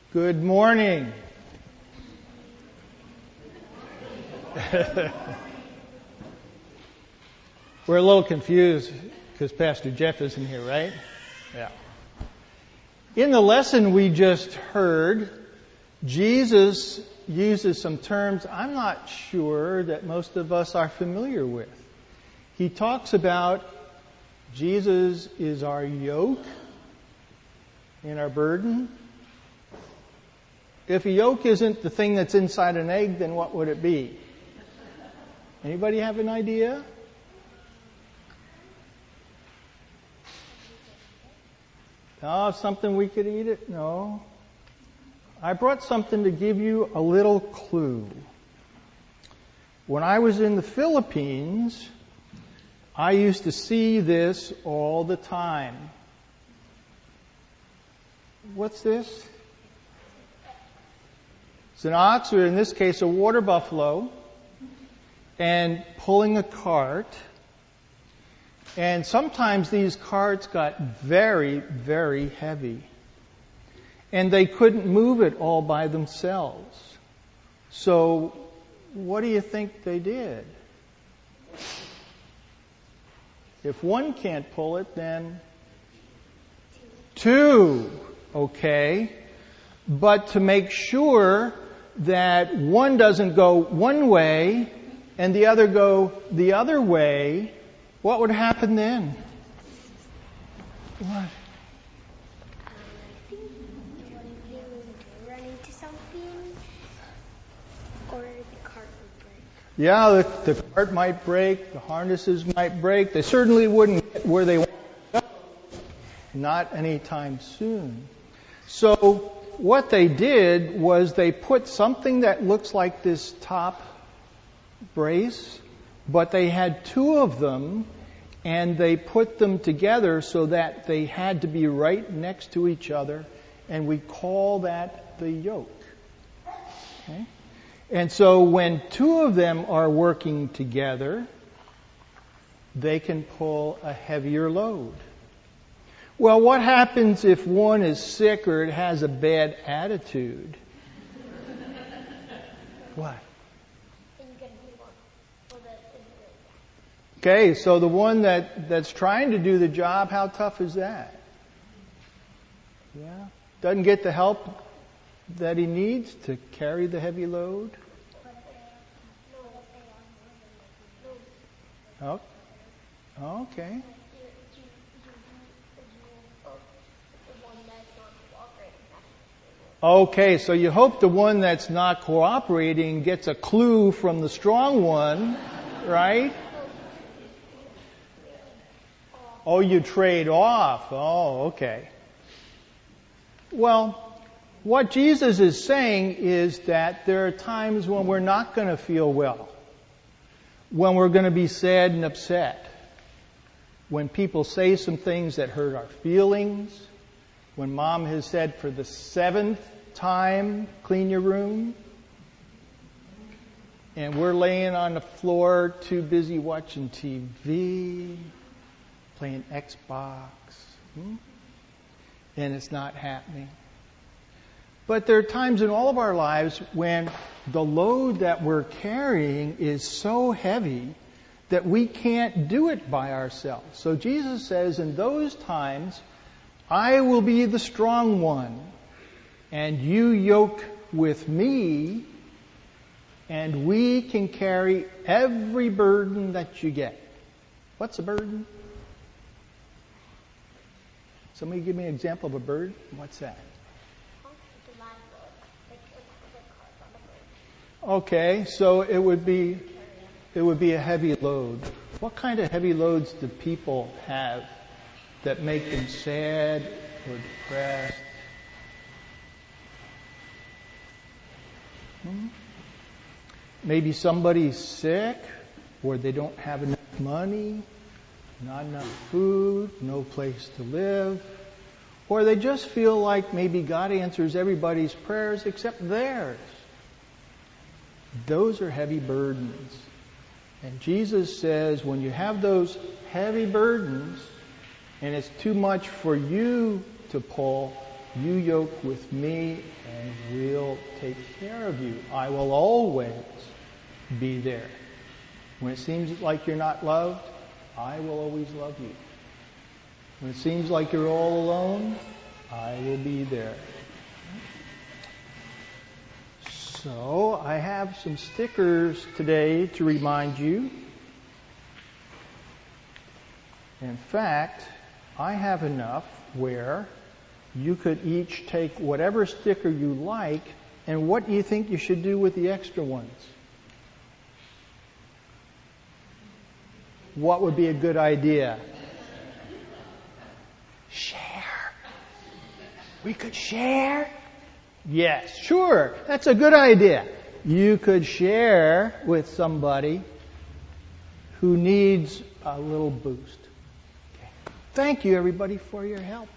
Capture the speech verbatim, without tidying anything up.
Good morning. We're a little confused because Pastor Jeff isn't here, right? Yeah. In the lesson we just heard, Jesus uses some terms I'm not sure that most of us are familiar with. He talks about Jesus is our yoke and our burden. If a yolk isn't the thing that's inside an egg, then what would it be? Anybody have an idea? Oh, something we could eat it? No. I brought something to give you a little clue. When I was in the Philippines, I used to see this all the time. What's this? It's an ox, or in this case, a water buffalo, and pulling a cart. And sometimes these carts got very, very heavy. And they couldn't move it all by themselves. So, what do you think they did? If one can't pull it, then two. Okay. But to make sure that one doesn't go one way and the other go the other way, what would happen then? What? Um, I think they would run into something, or the cart would break. Yeah, the, the cart might break, the harnesses might break. They certainly wouldn't get where they want to go. Not anytime soon. So what they did was they put something that looks like this top brace, but they had two of them, and they put them together so that they had to be right next to each other, and we call that the yoke. Okay? And so when two of them are working together, they can pull a heavier load. Well, what happens if one is sick or it has a bad attitude? What? Okay, so the one that, that's trying to do the job, how tough is that? Yeah? Doesn't get the help that he needs to carry the heavy load? Oh, okay. Okay, so you hope the one that's not cooperating gets a clue from the strong one, right? Oh, you trade off. Oh, okay. Well, what Jesus is saying is that there are times when we're not going to feel well, when we're going to be sad and upset, when people say some things that hurt our feelings, when Mom has said for the seventh time, clean your room, and we're laying on the floor too busy watching T V, playing Xbox, hmm? and it's not happening. But there are times in all of our lives when the load that we're carrying is so heavy that we can't do it by ourselves. So Jesus says, in those times, I will be the strong one, and you yoke with me, and we can carry every burden that you get. What's a burden? Somebody give me an example of a burden. What's that? Okay, so it would be it would be a heavy load. What kind of heavy loads do people have that make them sad or depressed? Hmm? Maybe somebody's sick, or they don't have enough money, not enough food, no place to live, or they just feel like maybe God answers everybody's prayers except theirs. Those are heavy burdens. And Jesus says when you have those heavy burdens and it's too much for you to pull, you yoke with me and will take care of you. I will always be there. When it seems like you're not loved, I will always love you. When it seems like you're all alone, I will be there. So I have some stickers today to remind you. In fact, I have enough where you could each take whatever sticker you like, and what do you think you should do with the extra ones? What would be a good idea? Share. We could share? Yes, sure. That's a good idea. You could share with somebody who needs a little boost. Okay. Thank you, everybody, for your help.